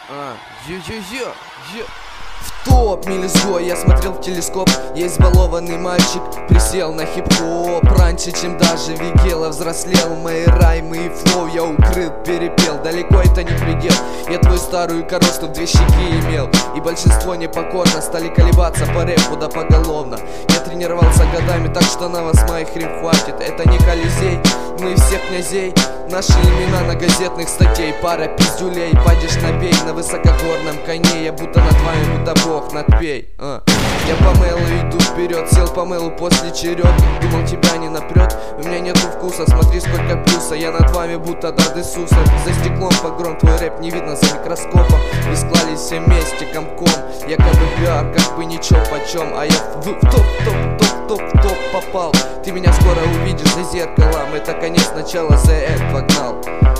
Ё-ё-ё. В топ мелизгой я смотрел в телескоп. Я избалованный мальчик, присел на хип-хоп. Раньше, чем даже Вигела взрослел. Мои раймы и флоу я укрыл, перепел. Далеко это не предел. Я твою старую коросту в две щеки имел. И большинство непокорно стали колебаться по рэпу да поголовно. Я тренировался годами, так что на вас моих рим хватит. Это не Колизей, мы всех князей. Наши имена на газетных статей. Пара пиздюлей, падишь на бей. На высокогорном коне я будто над вами, будто бог надпей. Я по мэлу иду вперед, сел по мэлу после черед. Думал, тебя не напрет, у меня нету вкуса. Смотри, сколько плюса, я над вами будто Дарт Иисуса. За стеклом погром, твой рэп не видно за микроскопом. Вы склались все вместе комком. Якобы пиар, как бы ничего почем. А я в топ попал. Ты меня скоро увидишь за зеркалом. Это конец, начало, The End, погнал.